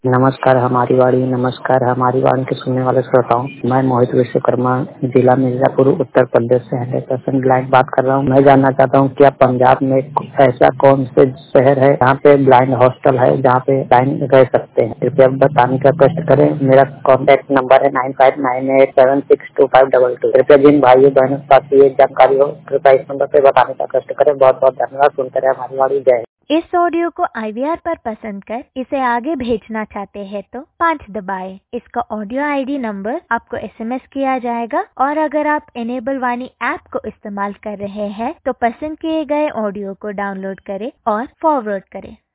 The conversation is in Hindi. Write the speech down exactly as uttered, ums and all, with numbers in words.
नमस्कार हमारी वाणी नमस्कार हमारी वाणी के सुनने वाले श्रोताओं, मैं मोहित विश्वकर्मा जिला मिर्जापुर उत्तर प्रदेश से हंड्रेड परसेंट ब्लाइंड बात कर रहा हूँ। मैं जानना चाहता हूँ क्या पंजाब में ऐसा कौन से शहर है जहाँ पे ब्लाइंड हॉस्टल है जहाँ पे ब्लाइंड रह सकते हैं। कृपया बताने का कष्ट करें। मेरा कॉन्टैक्ट नंबर है nine five nine eight seven six two five double two. कृपया जिन भाइयों बहनों के पास ये जानकारी हो कृपया इस नंबर पे बताने का कष्ट करें। बहुत बहुत धन्यवाद। सुनते रहे हमारी वाणी। जय। इस ऑडियो को आई वी आर पर पसंद कर इसे आगे भेजना चाहते हैं तो पाँच दबाएं। इसका ऑडियो आई डी नंबर आपको एस एम एस किया जाएगा और अगर आप इनेबल वाणी ऐप को इस्तेमाल कर रहे हैं तो पसंद किए गए ऑडियो को डाउनलोड करें और फॉरवर्ड करें।